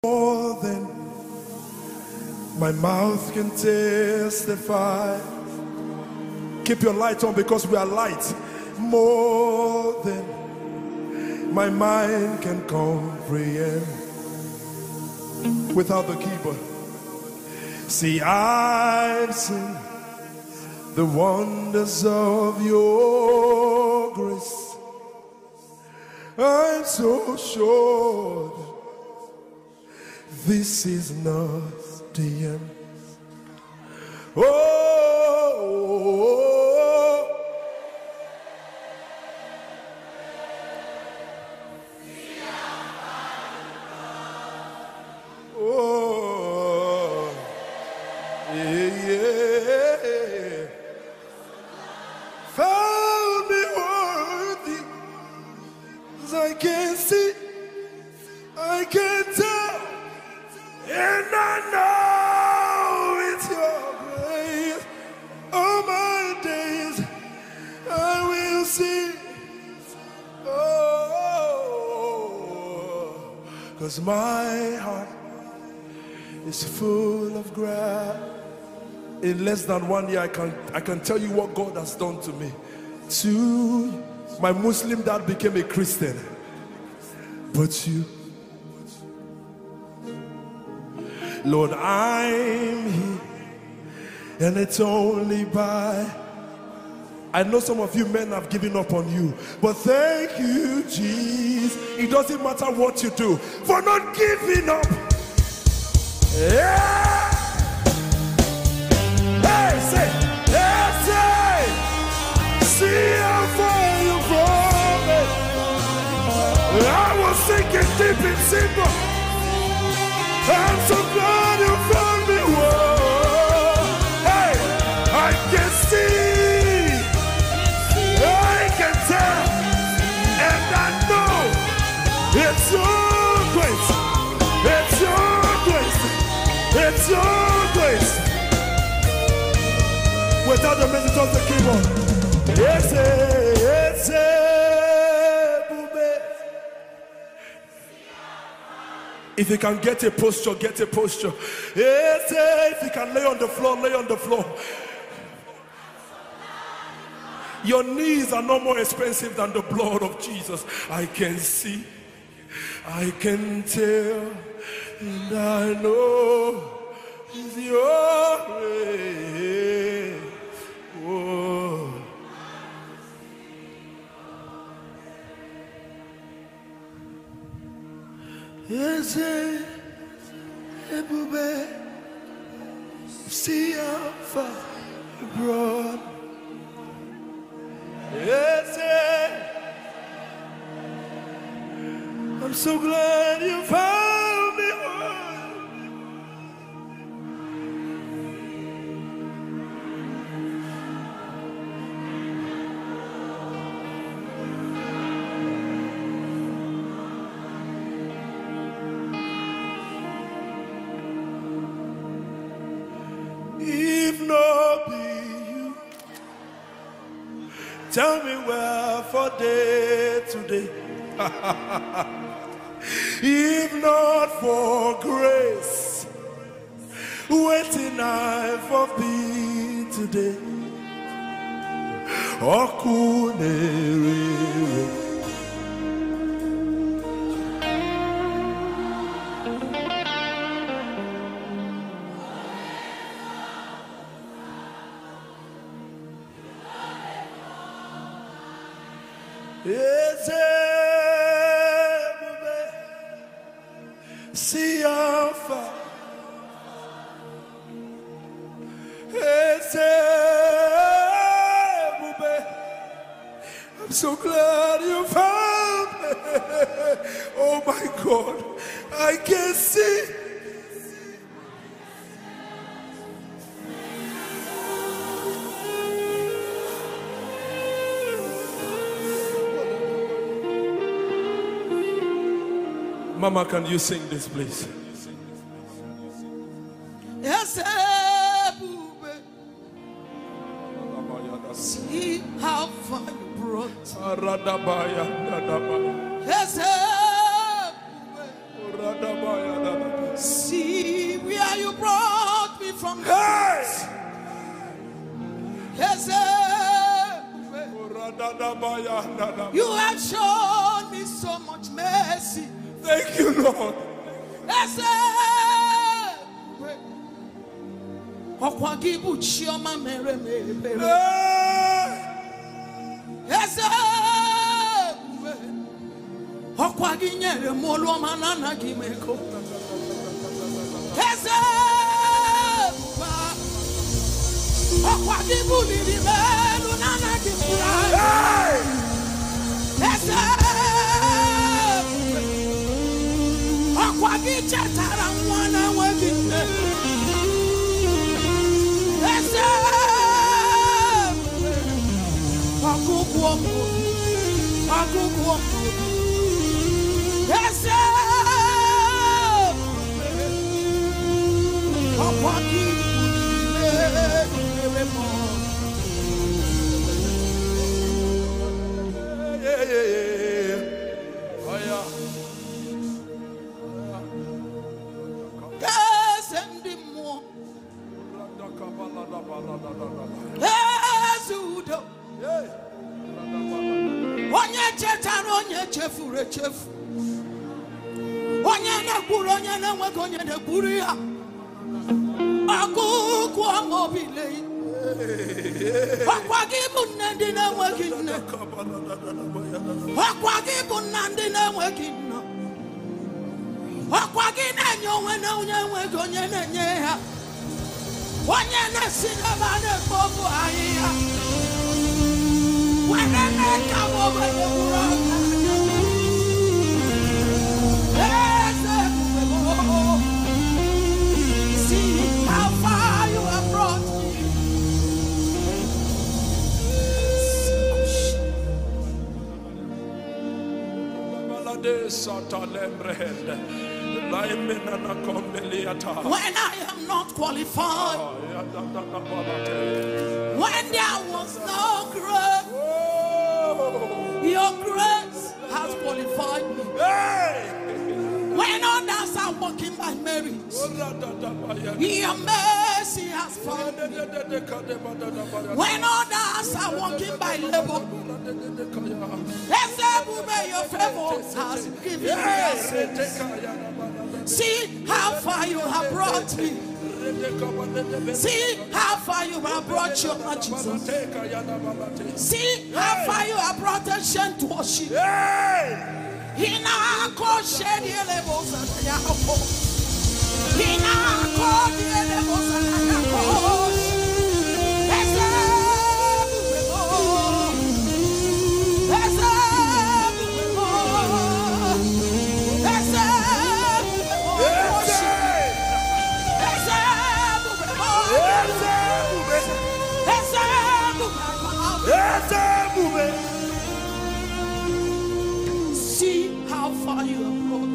More than my mouth can testify. Keep your light on because we are light. More than my mind can comprehend. Without the keyboard. See, I've seen the wonders of your grace. I'm so sure this is not the end. Oh, oh, yeah, yeah. Found me worthy, as I can see, I can tell. And I know it's your grace. All my days I will sing. Oh, 'cause my heart is full of gratitude. In less than 1 year, I can tell you what God has done to me. My Muslim dad became a Christian. But you, Lord, I'm here, and it's only by. I know some of you men have given up on you, but thank you, Jesus. It doesn't matter what you do, for not giving up. Yeah. Hey, say, yeah, say, see how far you brought me. I was sinking deep in sin. I'm so glad you found me. Whoa. Hey, I can see, I can tell, and I know it's your grace, it's your grace, it's your grace. Without the music of the keyboard, it's a. If you can get a posture, get a posture. Yes, if you can lay on the floor, lay on the floor. Your knees are no more expensive than the blood of Jesus. I can see, I can tell, and I know it's your grace. Oh. Yes, see how far you brought. Yes, I'm so glad you found me. If not be you, tell me where for day today. If not for grace, waiting I for thee today. See how far. I'm so glad you found me. Oh my God, I can see. Mama, can you sing this, please? Yes, see how far you brought. Yes, among the Hey! saints. Yes, you have shown me so much mercy. Thank you, Lord. Yes, Okwagibu chioma mere mere. Hey! Yes, Okwaginyere molo manana gimeko. Yes, Okwagibu lili melu nana gimura. Hey! Yes, Okwagichetara mwana wegine. Yes, Akukuomo. Yes, onye chetara onye chefuru echefu, onye na-ekwuru onye na-enweghị onye na-ekwuru ya, ọkụkụ ọmobile ọkwa gị bụ nne ndị na-enweghị nne, ọkwa gị bụ nna ndị na-enweghị nna, ọkwa gị na-enye onwe na onye enweghị onye na-enye ha, onye na-esi n'ebe a na-ekpo ofu ahịhịa were na-eke obodo gwuru ọka. See how far you have brought me. When I am not qualified, when there was no grace, your grace has qualified me. When others are walking by merit, your mercy has found me. When others are walking by labor, your favor has given me access. See how far you have brought me. See how far you have brought your Jesus. See how far you have brought ancient to worship. See how far you have brought.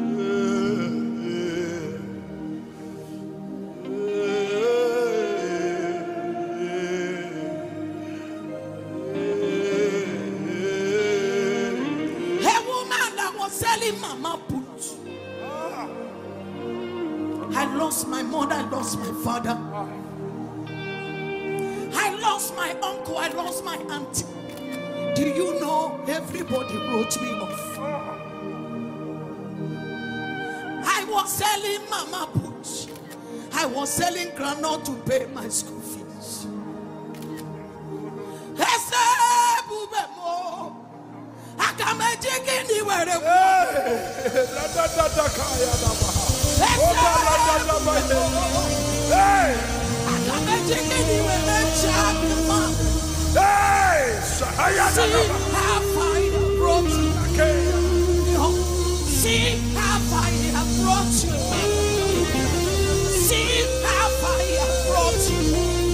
A woman that was selling mama put. I lost my mother, I lost my father. I lost my uncle, I lost my auntie. Do you know everybody wrote me off? I was selling mama boots. I was selling granola to pay my school fees. See how far you have brought you. See how far you have brought you. See how far you have brought you.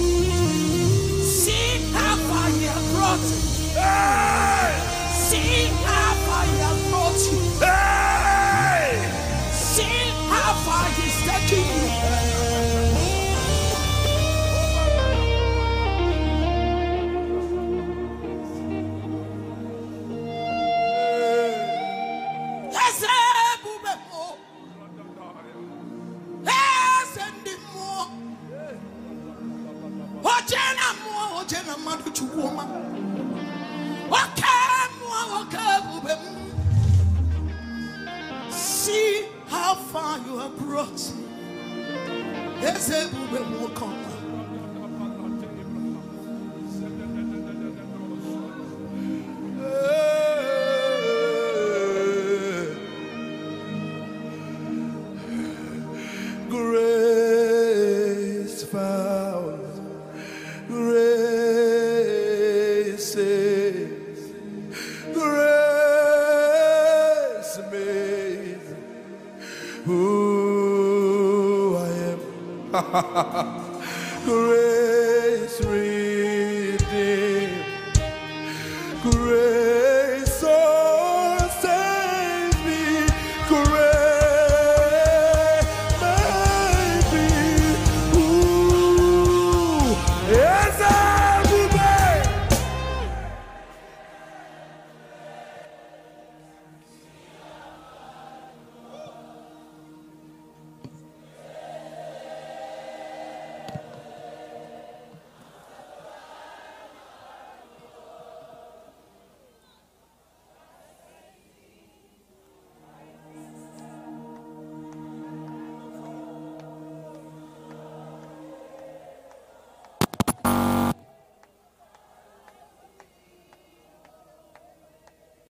See how far you have brought you. See how far you have brought you. See how far he's taking you. See how far you have brought me. Yes, will come. Grace found, grace saves, grace made who I am. Grace